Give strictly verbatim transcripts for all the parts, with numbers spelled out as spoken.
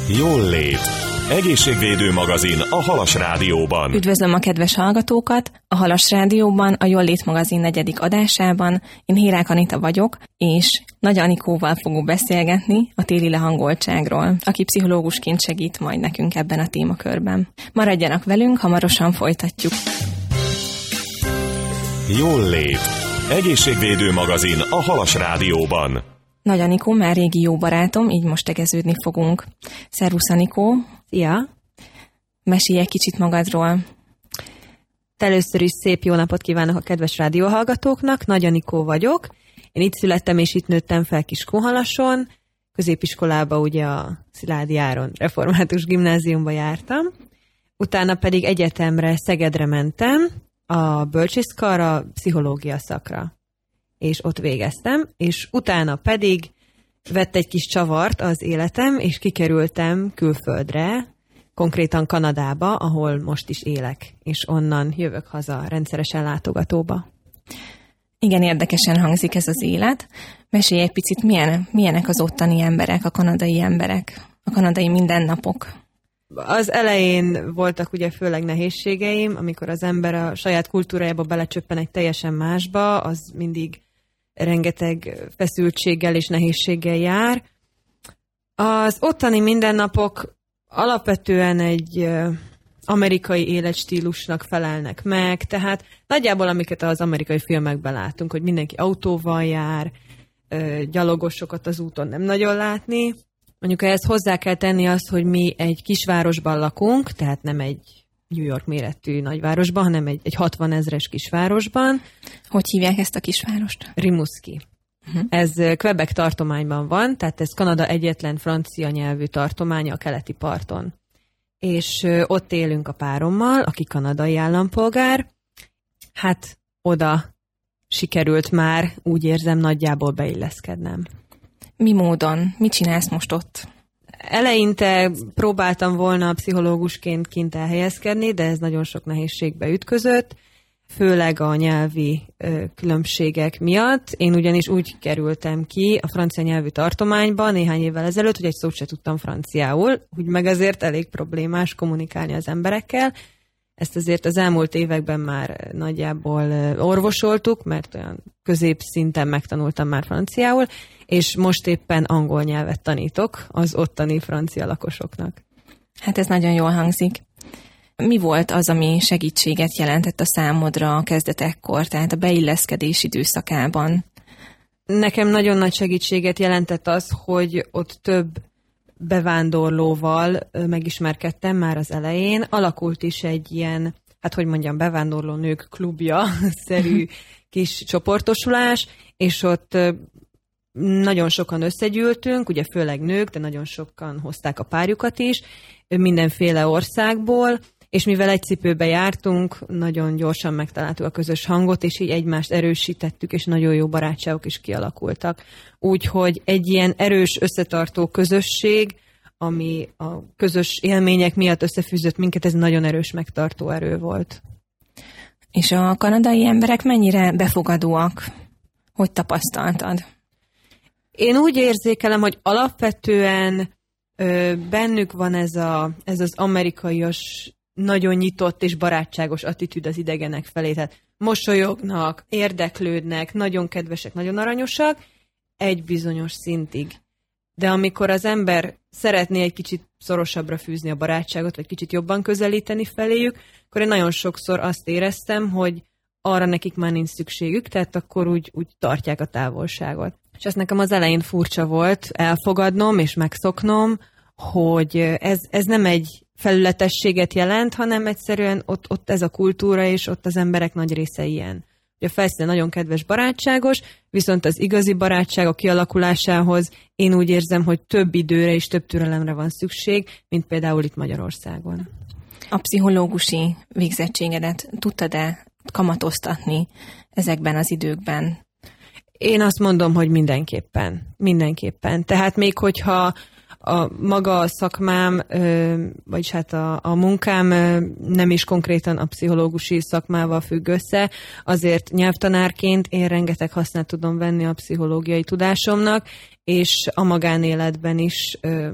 Jól lét. Egészségvédő magazin a Halas Rádióban. Üdvözlöm a kedves hallgatókat! A Halas Rádióban, a Jól lét magazin negyedik adásában én Hírák Anita vagyok, és Nagy Anikóval fogok beszélgetni a téli lehangoltságról, aki pszichológusként segít majd nekünk ebben a témakörben. Maradjanak velünk, hamarosan folytatjuk. Jól lét. Egészségvédő magazin a Halas Rádióban. Nagy Anikó már régi jó barátom, így most tegeződni fogunk. Szervusz, Anikó! Szia! Mesélj egy kicsit magadról. Először is szép jó napot kívánok a kedves rádióhallgatóknak. Nagy Anikó vagyok. Én itt születtem és itt nőttem fel Kiskunhalason. Középiskolába ugye a Szilágyi Áron református gimnáziumba jártam. Utána pedig egyetemre Szegedre mentem, a bölcsészkarra, pszichológia szakra. És ott végeztem, és utána pedig vett egy kis csavart az életem, és kikerültem külföldre, konkrétan Kanadába, ahol most is élek, és onnan jövök haza rendszeresen látogatóba. Igen, érdekesen hangzik ez az élet. Mesélj egy picit, milyen, milyenek az ottani emberek, a kanadai emberek, a kanadai mindennapok? Az elején voltak ugye főleg nehézségeim, amikor az ember a saját kultúrájába belecsöppen egy teljesen másba, az mindig rengeteg feszültséggel és nehézséggel jár. Az ottani mindennapok alapvetően egy amerikai életstílusnak felelnek meg, tehát nagyjából amiket az amerikai filmekben látunk, hogy mindenki autóval jár, gyalogosokat az úton nem nagyon látni. Mondjuk ehhez hozzá kell tenni azt, hogy mi egy kisvárosban lakunk, tehát nem egy New York méretű nagyvárosban, hanem egy, egy hatvan ezres kisvárosban. Hogy hívják ezt a kisvárost? Rimouski. Uh-huh. Ez Quebec tartományban van, tehát ez Kanada egyetlen francia nyelvű tartománya a keleti parton. És ott élünk a párommal, aki kanadai állampolgár. Hát oda sikerült már, úgy érzem, nagyjából beilleszkednem. Mi módon? Mit csinálsz most ott? Eleinte próbáltam volna pszichológusként kint elhelyezkedni, de ez nagyon sok nehézségbe ütközött, főleg a nyelvi ö, különbségek miatt. Én ugyanis úgy kerültem ki a francia nyelvű tartományba néhány évvel ezelőtt, hogy egy szót se tudtam franciául, úgy meg azért elég problémás kommunikálni az emberekkel. Ezt azért az elmúlt években már nagyjából orvosoltuk, mert olyan középszinten megtanultam már franciául, és most éppen angol nyelvet tanítok az ottani francia lakosoknak. Hát ez nagyon jól hangzik. Mi volt az, ami segítséget jelentett a számodra a kezdetekkor, tehát a beilleszkedés időszakában? Nekem nagyon nagy segítséget jelentett az, hogy ott több bevándorlóval megismerkedtem már az elején. Alakult is egy ilyen, hát hogy mondjam, bevándorló nők klubja-szerű kis csoportosulás, és ott nagyon sokan összegyűltünk, ugye főleg nők, de nagyon sokan hozták a párjukat is, mindenféle országból, és mivel egy cipőbe jártunk, nagyon gyorsan megtaláltuk a közös hangot, és így egymást erősítettük, és nagyon jó barátságok is kialakultak. Úgyhogy egy ilyen erős, összetartó közösség, ami a közös élmények miatt összefűzött minket, ez nagyon erős megtartó erő volt. És a kanadai emberek mennyire befogadóak? Hogy tapasztaltad? Én úgy érzékelem, hogy alapvetően ö, bennük van ez, a, ez az amerikaias, nagyon nyitott és barátságos attitűd az idegenek felé. Tehát mosolyognak, érdeklődnek, nagyon kedvesek, nagyon aranyosak, egy bizonyos szintig. De amikor az ember szeretné egy kicsit szorosabbra fűzni a barátságot, vagy kicsit jobban közelíteni feléjük, akkor én nagyon sokszor azt éreztem, hogy arra nekik már nincs szükségük, tehát akkor úgy, úgy tartják a távolságot. És ez nekem az elején furcsa volt elfogadnom és megszoknom, hogy ez, ez nem egy felületességet jelent, hanem egyszerűen ott, ott ez a kultúra, és ott az emberek nagy része ilyen. A felszínen nagyon kedves, barátságos, viszont az igazi barátságok kialakulásához én úgy érzem, hogy több időre és több türelemre van szükség, mint például itt Magyarországon. A pszichológusi végzettségedet tudtad-e kamatoztatni ezekben az időkben? Én azt mondom, hogy mindenképpen. Mindenképpen. Tehát még hogyha a maga a szakmám, vagyis hát a, a munkám nem is konkrétan a pszichológusi szakmával függ össze, azért nyelvtanárként én rengeteg hasznát tudom venni a pszichológiai tudásomnak, és a magánéletben is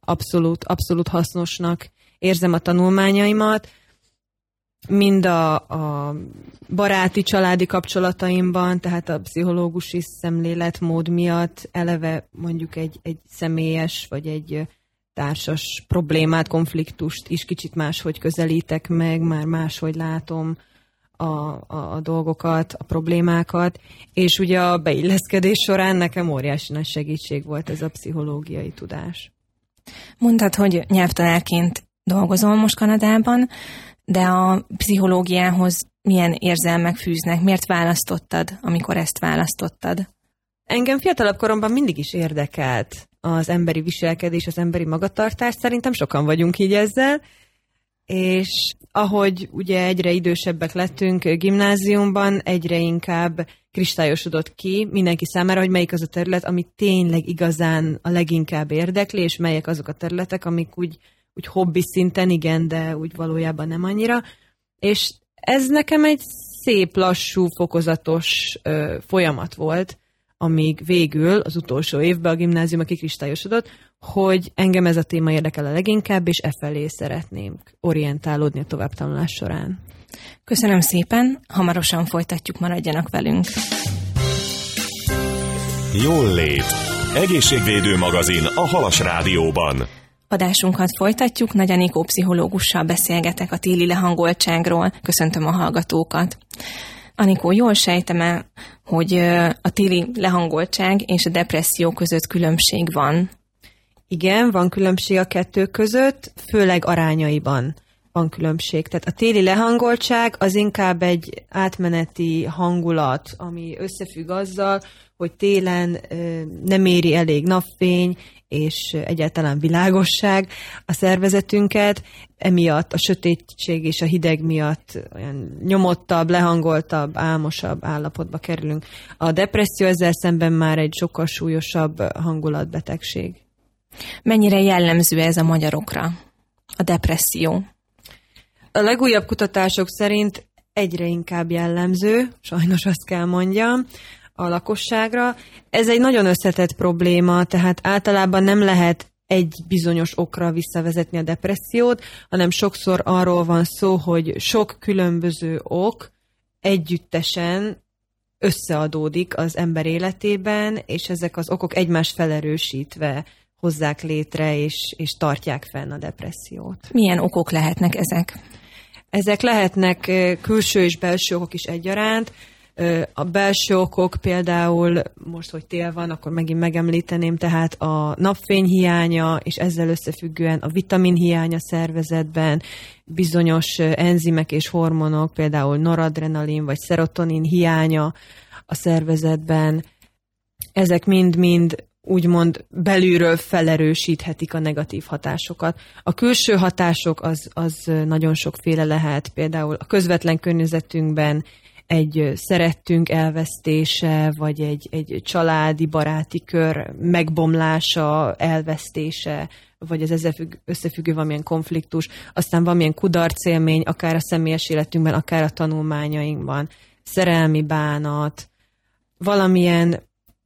abszolút, abszolút hasznosnak érzem a tanulmányaimat. Mind a, a baráti, családi kapcsolataimban, tehát a pszichológusi szemléletmód miatt eleve mondjuk egy, egy személyes vagy egy társas problémát, konfliktust is kicsit máshogy közelítek meg, már máshogy látom a, a, a dolgokat, a problémákat, és ugye a beilleszkedés során nekem óriási nagy segítség volt ez a pszichológiai tudás. Mondtad, hogy nyelvtanárként dolgozol most Kanadában, de a pszichológiához milyen érzelmek fűznek? Miért választottad, amikor ezt választottad? Engem fiatalabb koromban mindig is érdekelt az emberi viselkedés, az emberi magatartás. Szerintem sokan vagyunk így ezzel. És ahogy ugye egyre idősebbek lettünk gimnáziumban, egyre inkább kristályosodott ki mindenki számára, hogy melyik az a terület, ami tényleg igazán a leginkább érdekli, és melyek azok a területek, amik úgy, úgy hobbi szinten igen, de úgy valójában nem annyira. És ez nekem egy szép, lassú, fokozatos ö, folyamat volt, amíg végül az utolsó évben a gimnázium kikristályosodott, hogy engem ez a téma érdekel a leginkább, és e felé szeretném orientálódni a továbbtanulás során. Köszönöm szépen, hamarosan folytatjuk, maradjanak velünk. Jól lét. Egészségvédő magazin a Halas Rádióban. Adásunkat folytatjuk, Nagy Anikó pszichológussal beszélgetek a téli lehangoltságról. Köszöntöm a hallgatókat. Anikó, jól sejtem-e, hogy a téli lehangoltság és a depresszió között különbség van? Igen, van különbség a kettő között, főleg arányaiban van különbség. Tehát a téli lehangoltság az inkább egy átmeneti hangulat, ami összefügg azzal, hogy télen nem éri elég napfény, és egyáltalán világosság a szervezetünket, emiatt a sötétség és a hideg miatt olyan nyomottabb, lehangoltabb, álmosabb állapotba kerülünk. A depresszió ezzel szemben már egy sokkal súlyosabb hangulatbetegség. Mennyire jellemző ez a magyarokra, a depresszió? A legújabb kutatások szerint egyre inkább jellemző, sajnos azt kell mondjam, a lakosságra. Ez egy nagyon összetett probléma, tehát általában nem lehet egy bizonyos okra visszavezetni a depressziót, hanem sokszor arról van szó, hogy sok különböző ok együttesen összeadódik az ember életében, és ezek az okok egymást felerősítve hozzák létre, és, és tartják fenn a depressziót. Milyen okok lehetnek ezek? Ezek lehetnek külső és belső okok is egyaránt. A belső okok például, most, hogy tél van, akkor megint megemlíteném, tehát a napfény hiánya, és ezzel összefüggően a vitamin hiánya szervezetben, bizonyos enzimek és hormonok, például noradrenalin vagy szerotonin hiánya a szervezetben, ezek mind-mind úgymond belülről felerősíthetik a negatív hatásokat. A külső hatások az, az nagyon sokféle lehet, például a közvetlen környezetünkben egy szerettünk elvesztése, vagy egy, egy családi, baráti kör megbomlása, elvesztése, vagy az ezzel függ, összefüggő valamilyen konfliktus, aztán valamilyen kudarcélmény, akár a személyes életünkben, akár a tanulmányainkban, szerelmi bánat, valamilyen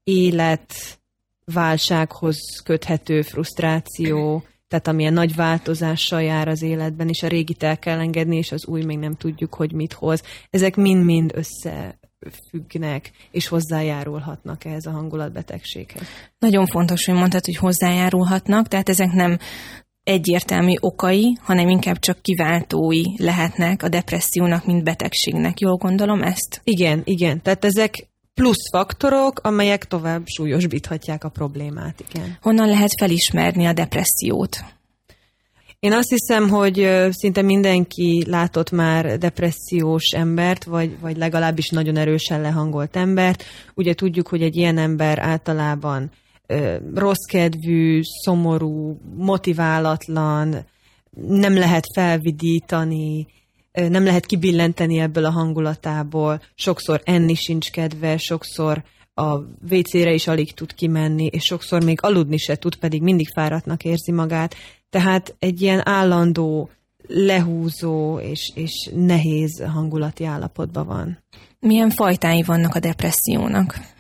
életválsághoz köthető frusztráció, tehát amilyen nagy változással jár az életben, és a régit el kell engedni, és az új még nem tudjuk, hogy mit hoz. Ezek mind-mind összefüggnek, és hozzájárulhatnak ehhez a hangulatbetegséghez. Nagyon fontos, hogy mondtad, hogy hozzájárulhatnak, tehát ezek nem egyértelmű okai, hanem inkább csak kiváltói lehetnek a depressziónak, mint betegségnek. Jól gondolom ezt? Igen, igen. Tehát ezek plusz faktorok, amelyek tovább súlyosbíthatják a problémát, igen. Honnan lehet felismerni a depressziót? Én azt hiszem, hogy szinte mindenki látott már depressziós embert, vagy, vagy legalábbis nagyon erősen lehangolt embert. Ugye tudjuk, hogy egy ilyen ember általában ö, rosszkedvű, szomorú, motiválatlan, nem lehet felvidítani, nem lehet kibillenteni ebből a hangulatából, sokszor enni sincs kedve, sokszor a vécére is alig tud kimenni, és sokszor még aludni se tud, pedig mindig fáradtnak érzi magát. Tehát egy ilyen állandó, lehúzó és, és nehéz hangulati állapotban van. Milyen fajtái vannak a depressziónak?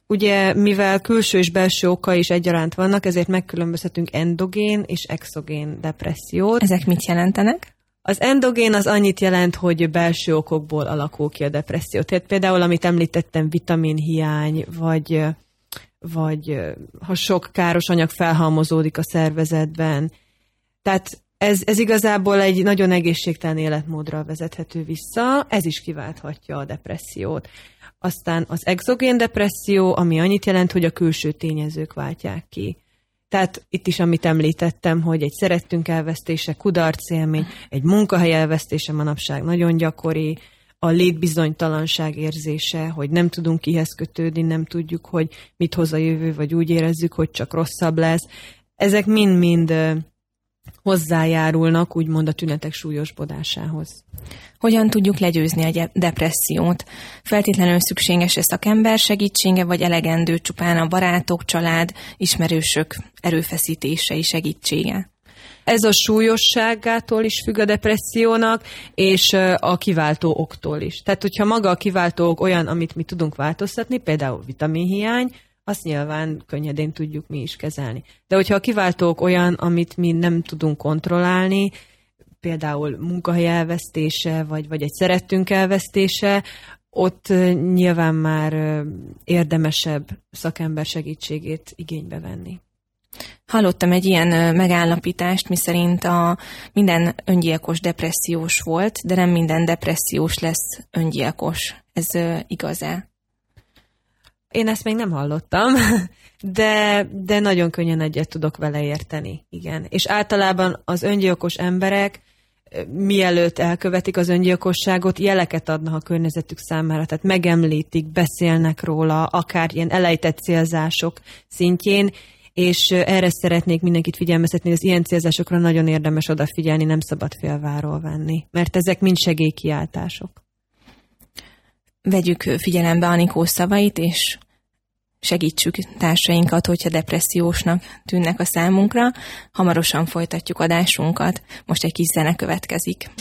Ugye, mivel külső és belső oka is egyaránt vannak, ezért megkülönböztetünk endogén és exogén depressziót. Ezek mit jelentenek? Az endogén az annyit jelent, hogy belső okokból alakul ki a depresszió. Tehát például, amit említettem, vitaminhiány, vagy, vagy ha sok káros anyag felhalmozódik a szervezetben. Tehát ez, ez igazából egy nagyon egészségtelen életmódra vezethető vissza, ez is kiválthatja a depressziót. Aztán az exogén depresszió, ami annyit jelent, hogy a külső tényezők váltják ki. Tehát itt is, amit említettem, hogy egy szerettünk elvesztése, kudarcélmény, egy munkahely elvesztése manapság nagyon gyakori, a létbizonytalanság érzése, hogy nem tudunk kihez kötődni, nem tudjuk, hogy mit hoz a jövő, vagy úgy érezzük, hogy csak rosszabb lesz. Ezek mind-mind hozzájárulnak, úgymond a tünetek súlyosbodásához. Hogyan tudjuk legyőzni a depressziót? Feltétlenül szükséges-e szakember segítsége, vagy elegendő csupán a barátok, család, ismerősök erőfeszítései segítsége? Ez a súlyosságától is függ a depressziónak, és a kiváltó októl is. Tehát, hogyha maga a kiváltó ok olyan, amit mi tudunk változtatni, például vitaminhiány, azt nyilván könnyedén tudjuk mi is kezelni. De hogyha a kiváltók olyan, amit mi nem tudunk kontrollálni, például munkahely elvesztése, vagy, vagy egy szerettünk elvesztése, ott nyilván már érdemesebb szakember segítségét igénybe venni. Hallottam egy ilyen megállapítást, miszerint a minden öngyilkos depressziós volt, de nem minden depressziós lesz öngyilkos. Ez igaz-e? Én ezt még nem hallottam, de, de nagyon könnyen egyet tudok vele érteni, igen. És általában az öngyilkos emberek, mielőtt elkövetik az öngyilkosságot, jeleket adnak a környezetük számára, tehát megemlítik, beszélnek róla, akár ilyen elejtett célzások szintjén, és erre szeretnék mindenkit figyelmeztetni, hogy az ilyen célzásokra nagyon érdemes odafigyelni, nem szabad félváról venni, mert ezek mind segélykiáltások. Vegyük figyelembe Anikó szavait, és segítsük társainkat, hogyha depressziósnak tűnnek a számunkra. Hamarosan folytatjuk adásunkat. Most egy kis zene következik.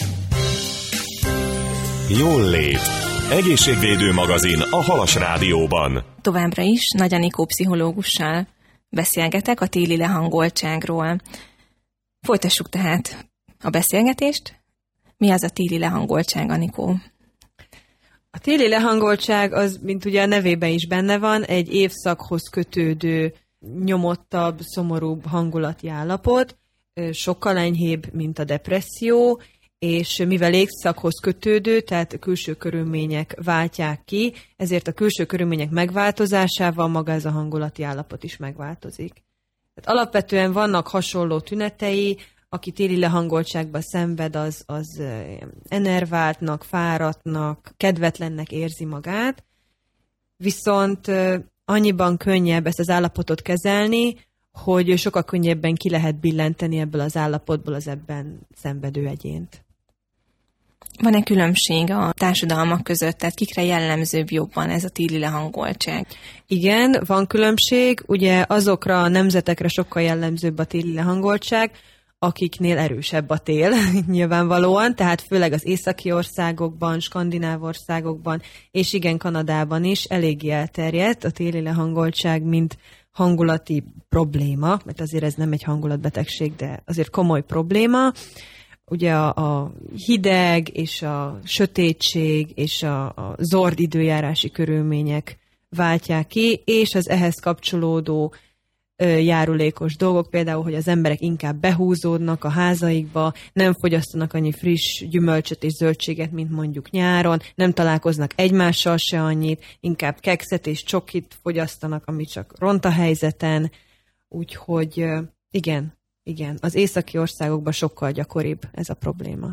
Jól lét. Egészségvédő magazin a Halas Rádióban. Továbbra is Nagy Anikó pszichológussal beszélgetek a téli lehangoltságról. Folytassuk tehát a beszélgetést. Mi az a téli lehangoltság, Anikó? A téli lehangoltság az, mint ugye a nevében is benne van, egy évszakhoz kötődő, nyomottabb, szomorúbb hangulati állapot, sokkal enyhébb, mint a depresszió, és mivel évszakhoz kötődő, tehát külső körülmények váltják ki, ezért a külső körülmények megváltozásával maga ez a hangulati állapot is megváltozik. Tehát alapvetően vannak hasonló tünetei, aki téli lehangoltságban szenved, az, az enerváltnak, fáradtnak, kedvetlennek érzi magát, viszont annyiban könnyebb ezt az állapotot kezelni, hogy sokkal könnyebben ki lehet billenteni ebből az állapotból az ebben szenvedő egyént. Van-e különbség a társadalmak között, tehát kikre jellemzőbb jobban ez a téli lehangoltság? Igen, van különbség, ugye azokra a nemzetekre sokkal jellemzőbb a téli lehangoltság, akiknél erősebb a tél, nyilvánvalóan, tehát főleg az északi országokban, skandináv országokban, és igen, Kanadában is eléggé elterjedt a téli lehangoltság, mint hangulati probléma, mert azért ez nem egy hangulatbetegség, de azért komoly probléma. Ugye a, a hideg és a sötétség és a, a zord időjárási körülmények váltják ki, és az ehhez kapcsolódó járulékos dolgok, például, hogy az emberek inkább behúzódnak a házaikba, nem fogyasztanak annyi friss gyümölcsöt és zöldséget, mint mondjuk nyáron, nem találkoznak egymással se annyit, inkább kekszet és csokit fogyasztanak, ami csak ront a helyzeten, úgyhogy igen, igen, az északi országokban sokkal gyakoribb ez a probléma.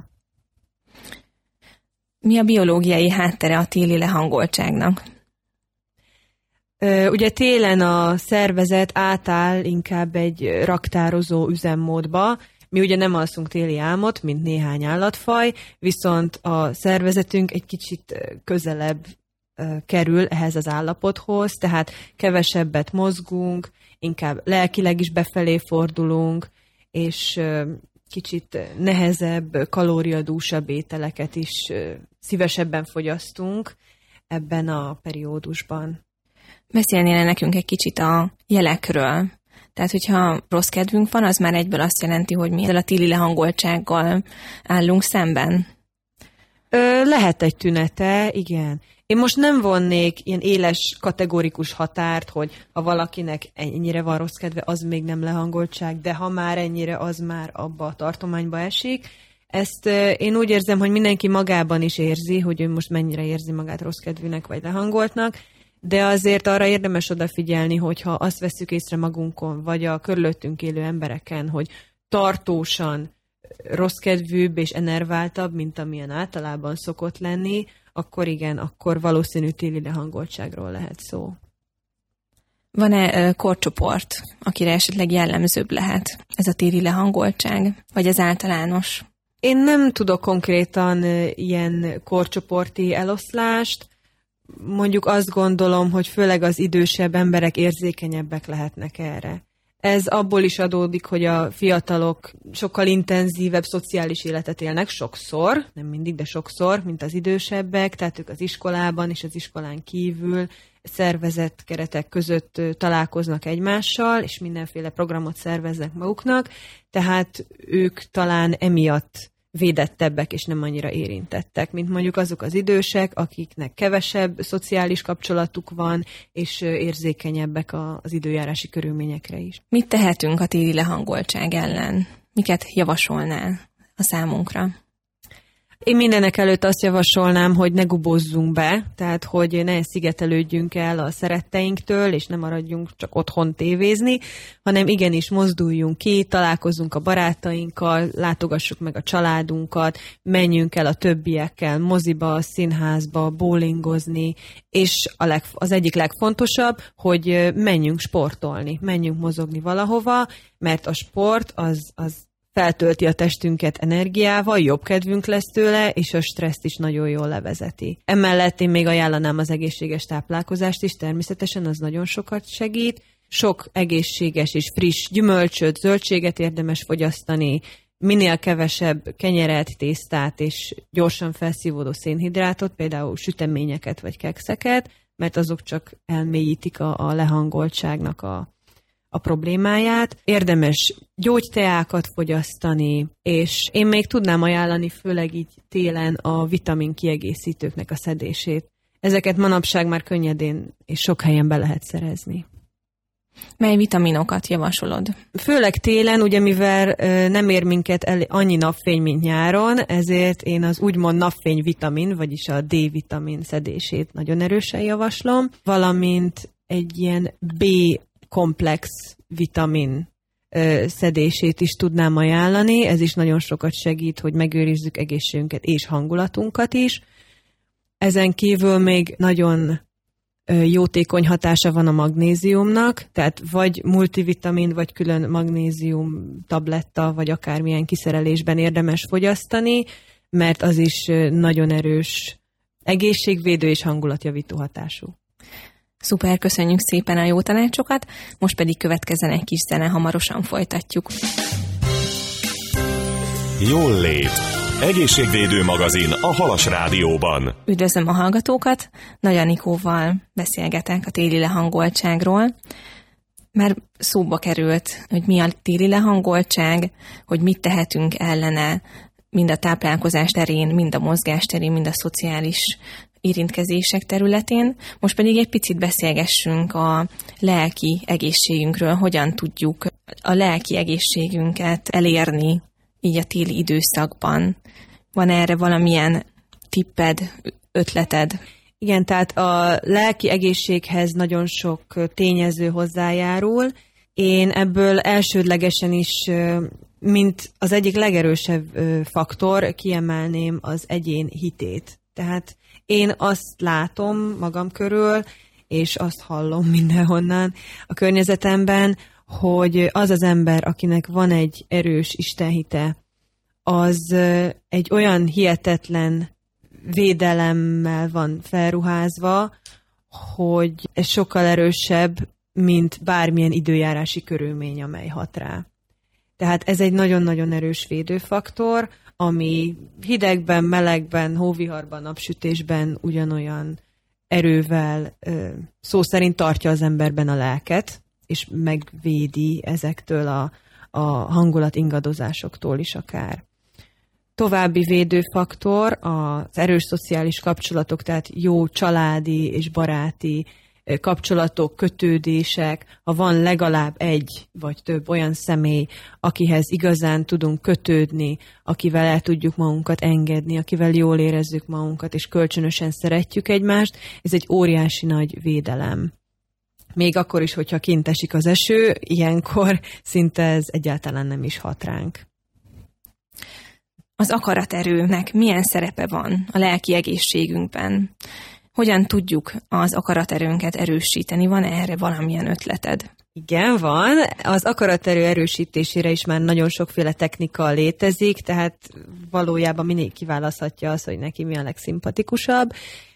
Mi a biológiai háttere a téli lehangoltságnak? Ugye télen a szervezet átáll inkább egy raktározó üzemmódba. Mi ugye nem alszunk téli álmot, mint néhány állatfaj, viszont a szervezetünk egy kicsit közelebb kerül ehhez az állapothoz, tehát kevesebbet mozgunk, inkább lelkileg is befelé fordulunk, és kicsit nehezebb, kalóriadúsabb ételeket is szívesebben fogyasztunk ebben a periódusban. Beszélnél nekünk egy kicsit a jelekről? Tehát, hogyha rossz kedvünk van, az már egyből azt jelenti, hogy mi ezzel a téli lehangoltsággal állunk szemben? Ö, lehet egy tünete, igen. Én most nem vonnék ilyen éles, kategorikus határt, hogy ha valakinek ennyire van rossz kedve, az még nem lehangoltság, de ha már ennyire, az már abba a tartományba esik. Ezt én úgy érzem, hogy mindenki magában is érzi, hogy ő most mennyire érzi magát rossz kedvűnek vagy lehangoltnak, de azért arra érdemes odafigyelni, hogyha azt vesszük észre magunkon, vagy a körülöttünk élő embereken, hogy tartósan rosszkedvűbb és enerváltabb, mint amilyen általában szokott lenni, akkor igen, akkor valószínű téli lehangoltságról lehet szó. Van-e korcsoport, akire esetleg jellemzőbb lehet ez a téli lehangoltság, vagy ez általános? Én nem tudok konkrétan ilyen korcsoporti eloszlást. Mondjuk azt gondolom, hogy főleg az idősebb emberek érzékenyebbek lehetnek erre. Ez abból is adódik, hogy a fiatalok sokkal intenzívebb szociális életet élnek, sokszor, nem mindig, de sokszor, mint az idősebbek, tehát ők az iskolában és az iskolán kívül szervezett keretek között találkoznak egymással, és mindenféle programot szerveznek maguknak, tehát ők talán emiatt védettebbek és nem annyira érintettek, mint mondjuk azok az idősek, akiknek kevesebb szociális kapcsolatuk van, és érzékenyebbek az időjárási körülményekre is. Mit tehetünk a téli lehangoltság ellen? Miket javasolnál a számunkra? Én mindenek előtt azt javasolnám, hogy ne gubozzunk be, tehát hogy ne szigetelődjünk el a szeretteinktől, és ne maradjunk csak otthon tévézni, hanem igenis mozduljunk ki, találkozzunk a barátainkkal, látogassuk meg a családunkat, menjünk el a többiekkel moziba, színházba, bowlingozni, és a leg, az egyik legfontosabb, hogy menjünk sportolni, menjünk mozogni valahova, mert a sport az, az feltölti a testünket energiával, jobb kedvünk lesz tőle, és a stresszt is nagyon jól levezeti. Emellett én még ajánlanám az egészséges táplálkozást is, természetesen az nagyon sokat segít. Sok egészséges és friss gyümölcsöt, zöldséget érdemes fogyasztani, minél kevesebb kenyeret, tésztát és gyorsan felszívódó szénhidrátot, például süteményeket vagy kekszeket, mert azok csak elmélyítik a, a lehangoltságnak a a problémáját. Érdemes gyógyteákat fogyasztani, és én még tudnám ajánlani főleg így télen a vitamin kiegészítőknek a szedését. Ezeket manapság már könnyedén és sok helyen be lehet szerezni. Mely vitaminokat javasolod? Főleg télen, ugye mivel ö, nem ér minket el annyi napfény, mint nyáron, ezért én az úgymond napfényvitamin, vagyis a D-vitamin szedését nagyon erősen javaslom, valamint egy ilyen B komplex vitamin ö, szedését is tudnám ajánlani. Ez is nagyon sokat segít, hogy megőrizzük egészségünket és hangulatunkat is. Ezen kívül még nagyon ö, jótékony hatása van a magnéziumnak, tehát vagy multivitamin, vagy külön magnézium tabletta, vagy akármilyen kiszerelésben érdemes fogyasztani, mert az is nagyon erős egészségvédő és hangulatjavító hatású. Szuper, köszönjük szépen a jó tanácsokat, most pedig következzen egy kis zene, hamarosan folytatjuk. Jól lét. Egészségvédő magazin a Halas Rádióban. Üdvözlöm a hallgatókat, Nagy Anikóval beszélgetek a téli lehangoltságról. Már szóba került, hogy mi a téli lehangoltság, hogy mit tehetünk ellene, mind a táplálkozás terén, mind a mozgás terén, mind a szociális érintkezések területén. Most pedig egy picit beszélgessünk a lelki egészségünkről, hogyan tudjuk a lelki egészségünket elérni így a téli időszakban. Van erre valamilyen tipped, ötleted? Igen, tehát a lelki egészséghez nagyon sok tényező hozzájárul. Én ebből elsődlegesen is, mint az egyik legerősebb faktor, kiemelném az egyén hitét. Tehát én azt látom magam körül, és azt hallom mindenhonnan a környezetemben, hogy az az ember, akinek van egy erős istenhite, az egy olyan hihetetlen védelemmel van felruházva, hogy ez sokkal erősebb, mint bármilyen időjárási körülmény, amely hat rá. Tehát ez egy nagyon-nagyon erős védőfaktor, ami hidegben, melegben, hóviharban, napsütésben ugyanolyan erővel szó szerint tartja az emberben a lelket, és megvédi ezektől a, a hangulat ingadozásoktól is akár. További védőfaktor az erős szociális kapcsolatok, tehát jó családi és baráti kapcsolatok, kötődések, ha van legalább egy vagy több olyan személy, akihez igazán tudunk kötődni, akivel el tudjuk magunkat engedni, akivel jól érezzük magunkat, és kölcsönösen szeretjük egymást, ez egy óriási nagy védelem. Még akkor is, hogyha kint esik az eső, ilyenkor szinte ez egyáltalán nem is hat ránk. Az akaraterőnek milyen szerepe van a lelki egészségünkben? Hogyan tudjuk az akaraterőnket erősíteni? Van erre valamilyen ötleted? Igen, van. Az akaraterő erősítésére is már nagyon sokféle technika létezik, tehát valójában mindenki kiválaszthatja azt, hogy neki mi a legszimpatikusabb.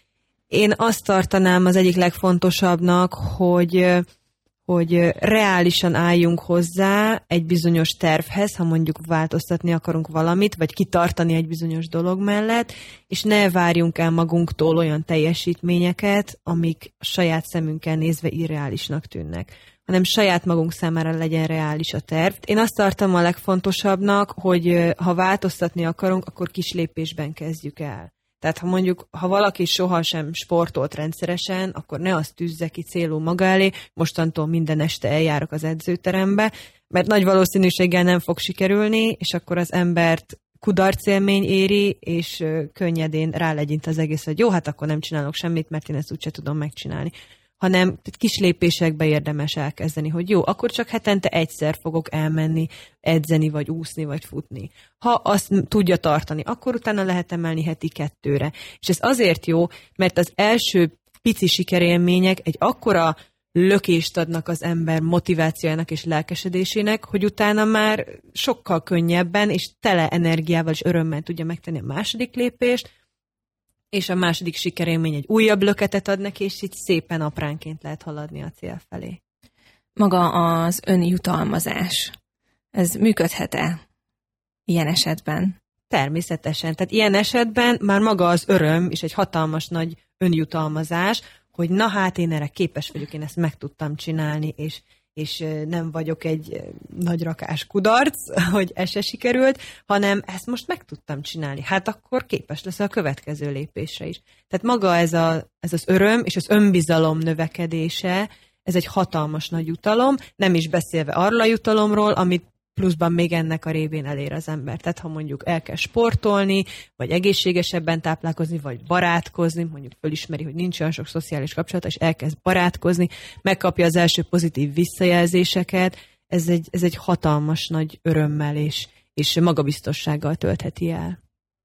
Én azt tartanám az egyik legfontosabbnak, hogy, hogy reálisan álljunk hozzá egy bizonyos tervhez, ha mondjuk változtatni akarunk valamit, vagy kitartani egy bizonyos dolog mellett, és ne várjunk el magunktól olyan teljesítményeket, amik a saját szemünkkel nézve irreálisnak tűnnek, hanem saját magunk számára legyen reális a terv. Én azt tartom a legfontosabbnak, hogy ha változtatni akarunk, akkor kis lépésben kezdjük el. Tehát ha mondjuk, ha valaki sohasem sportolt rendszeresen, akkor ne azt tűzze ki célul maga elé, mostantól minden este eljárok az edzőterembe, mert nagy valószínűséggel nem fog sikerülni, és akkor az embert kudarcélmény éri, és könnyedén rálegyint az egész, hogy jó, hát akkor nem csinálok semmit, mert én ezt úgyse tudom megcsinálni. Hanem kis lépésekbe érdemes elkezdeni, hogy jó, akkor csak hetente egyszer fogok elmenni, edzeni, vagy úszni, vagy futni. Ha azt tudja tartani, akkor utána lehet emelni heti kettőre. És ez azért jó, mert az első pici sikerélmények egy akkora lökést adnak az ember motivációjának és lelkesedésének, hogy utána már sokkal könnyebben és tele energiával és örömmel tudja megtenni a második lépést, és a második sikerélmény egy újabb löketet ad neki, és így szépen apránként lehet haladni a cél felé. Maga az önjutalmazás, ez működhet-e ilyen esetben? Természetesen. Tehát ilyen esetben már maga az öröm és egy hatalmas nagy önjutalmazás, hogy na hát én erre képes vagyok, én ezt meg tudtam csinálni, és és nem vagyok egy nagy rakás kudarc, hogy ez se sikerült, hanem ezt most meg tudtam csinálni. Hát akkor képes lesz a következő lépésre is. Tehát maga ez, a, ez az öröm és az önbizalom növekedése, ez egy hatalmas nagy jutalom, nem is beszélve arról a jutalomról, amit pluszban még ennek a révén elér az ember. Tehát ha mondjuk el kell sportolni, vagy egészségesebben táplálkozni, vagy barátkozni, mondjuk fölismeri, hogy nincs olyan sok szociális kapcsolata, és elkezd barátkozni, megkapja az első pozitív visszajelzéseket, ez egy, ez egy hatalmas nagy örömmel és, és magabiztossággal töltheti el.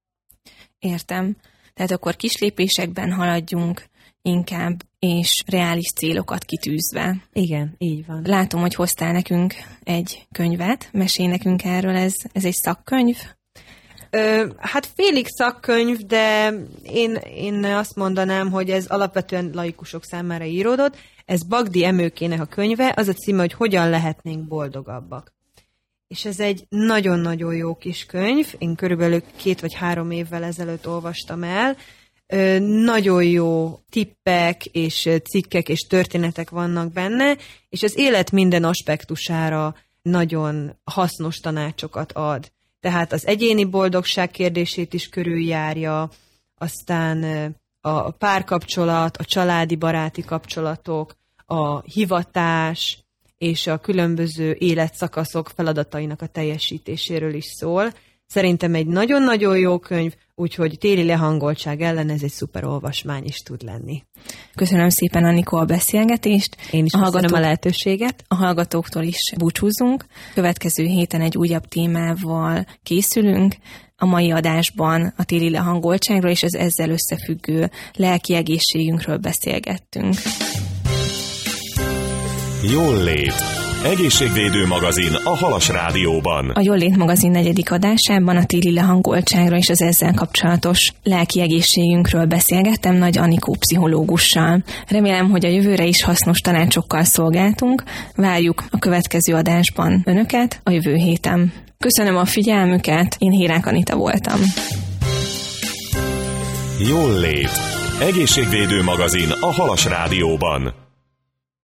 Értem. Tehát akkor kis lépésekben haladjunk inkább, és reális célokat kitűzve. Igen, így van. Látom, hogy hoztál nekünk egy könyvet, mesélj nekünk erről, ez, ez egy szakkönyv? Ö, hát félig szakkönyv, de én, én azt mondanám, hogy ez alapvetően laikusok számára íródott. Ez Bagdi Emőkének a könyve, az a címe, hogy Hogyan lehetnénk boldogabbak. És ez egy nagyon-nagyon jó kis könyv, én körülbelül két vagy három évvel ezelőtt olvastam el. Ö, nagyon jó tippek és cikkek és történetek vannak benne, és az élet minden aspektusára nagyon hasznos tanácsokat ad. Tehát az egyéni boldogság kérdését is körüljárja, aztán a párkapcsolat, a családi baráti kapcsolatok, a hivatás és a különböző életszakaszok feladatainak a teljesítéséről is szól. Szerintem egy nagyon-nagyon jó könyv, úgyhogy téli lehangoltság ellen ez egy szuper olvasmány is tud lenni. Köszönöm szépen, Anikó, a beszélgetést. Én is a köszönöm hallgatók, a lehetőséget. A hallgatóktól is búcsúzunk. Következő héten egy újabb témával készülünk. A mai adásban a téli lehangoltságról és az ezzel összefüggő lelki egészségünkről beszélgettünk. Jól lét. Egészségvédő magazin a Halas Rádióban. A Jól lét magazin negyedik adásában a téli lehangoltságra és az ezzel kapcsolatos lelki egészségünkről beszélgettem Nagy Anikó pszichológussal. Remélem, hogy a jövőre is hasznos tanácsokkal szolgáltunk. Várjuk a következő adásban önöket a jövő héten. Köszönöm a figyelmüket, én Hírák Anita voltam. Jól lét. Egészségvédő magazin a Halas Rádióban.